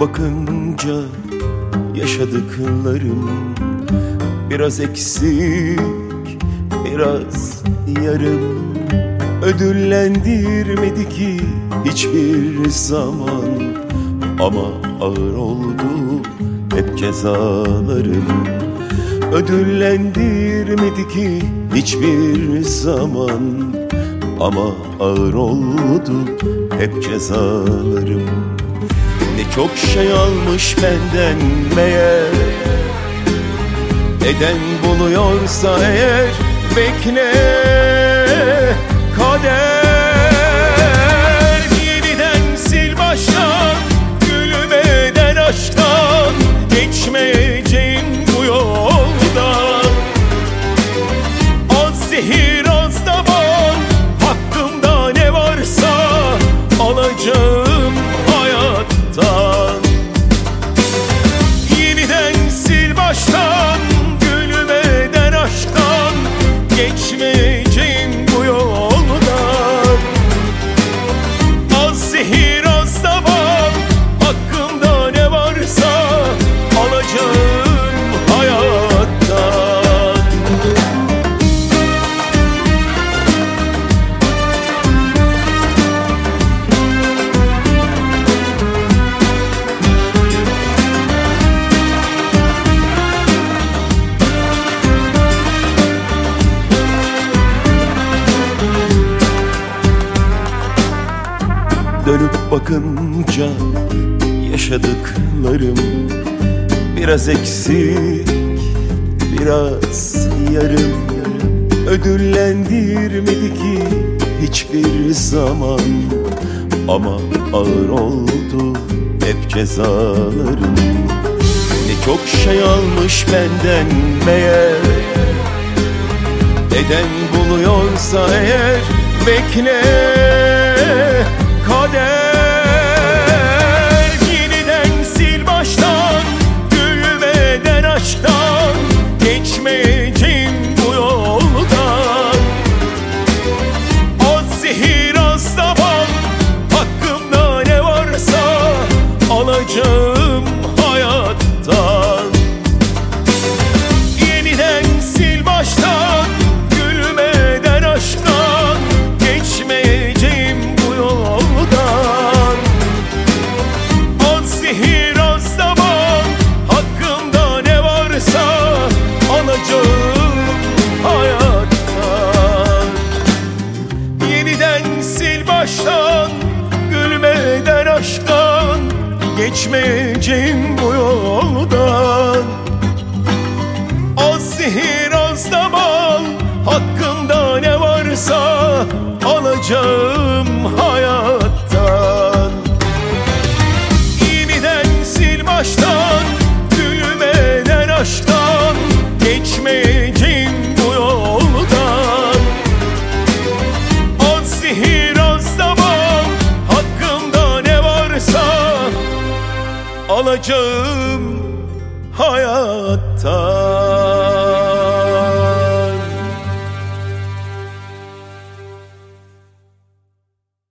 bakınca yaşadıklarım biraz eksik, biraz yarım. Ödüllendirmedi ki hiçbir zaman, ama ağır oldu hep cezalarım. Ödüllendirmedi ki hiçbir zaman, ama ağır oldu hep cezalarım. Ne çok şey almış benden meğer, eden buluyorsa eğer, bekle kader. Yeniden sil baştan, gülmeden aşktan, geçmeyeceğim bu yoldan. Az zehir az da bal, hakkımda ne varsa alacağım hayattan. Yeniden sil baştan, gülmeden aşktan, geçmeyeceğim bu yoldan. Az zehir az da bal, hakkımda ne varsa alacağım hayattan. Dönüp bakınca yaşadıklarım biraz eksik, biraz yarım. Ödüllendirmedi ki hiçbir zaman, ama ağır oldu hep cezalarım. Ne çok şey almış benden meğer, eden buluyorsa eğer, bekle kader. Yeniden sil baştan, gülmeden aşktan, geçmeyeceğim bu yoldan. Az zehir az da bal, hakkımda ne varsa alacağım hayattan. Yeniden sil baştan, gülmeden aşktan, geçmeyeceğim bu yoldan. Az zehir az da bal, hakkımda ne varsa alacağım hayattan. Yeniden sil baştan, gülmeden aşktan, geçmeyeceğim bu yoldan. Az zehir az da bal, hakkımda ne varsa alacağım hayattan. Yeniden sil baştan, gülmeden aşktan, geçmeyeceğim bu yoldan. Az zehir az da bal, hakkımda ne varsa alacağım hayattan.